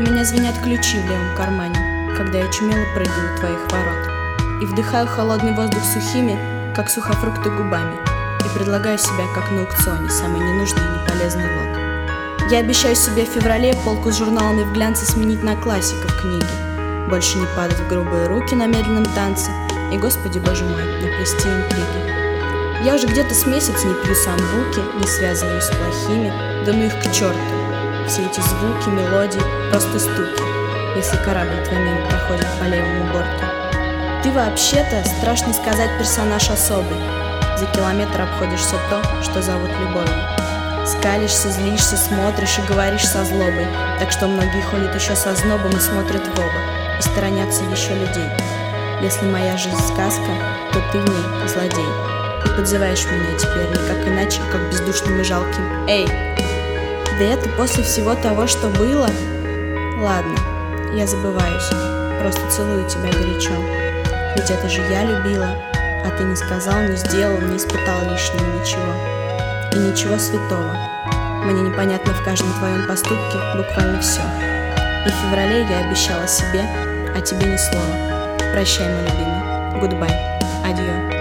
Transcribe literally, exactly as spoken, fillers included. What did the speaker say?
меня звенят ключи в левом кармане, когда я чумело прыгаю у твоих ворот. И вдыхаю холодный воздух сухими, как сухофрукты, губами, и предлагаю себя, как на аукционе, самый ненужный и неполезный лот. Я обещаю себе в феврале полку с журналами в глянце сменить на классиков книги, больше не падать в грубые руки на медленном танце и, господи боже мой, не плести интриги. Я уже где-то с месяц не пью самбуки, не связываюсь с плохими, да ну их к черту. Все эти звуки, мелодии, просто стуки, если корабль твой мимо проходит по левому борту. Ты вообще-то, страшно сказать, персонаж особый. За километр обходишь все то, что зовут любовью. Скалишься, злишься, смотришь и говоришь со злобой, так что многие ходят еще со знобом и смотрят в оба, и сторонятся еще людей. Если моя жизнь сказка, то ты в ней злодей. И подзываешь меня теперь никак иначе, как бездушным и жалким. Эй! Да это после всего того, что было? Ладно, я забываюсь, просто целую тебя горячо. Ведь это же я любила, а ты не сказал, не сделал, не испытал лишнего ничего. И ничего святого. Мне непонятно в каждом твоем поступке буквально все. И в феврале я обещала себе, а тебе ни слова. Прощай, мой любимый. Goodbye. Адьё.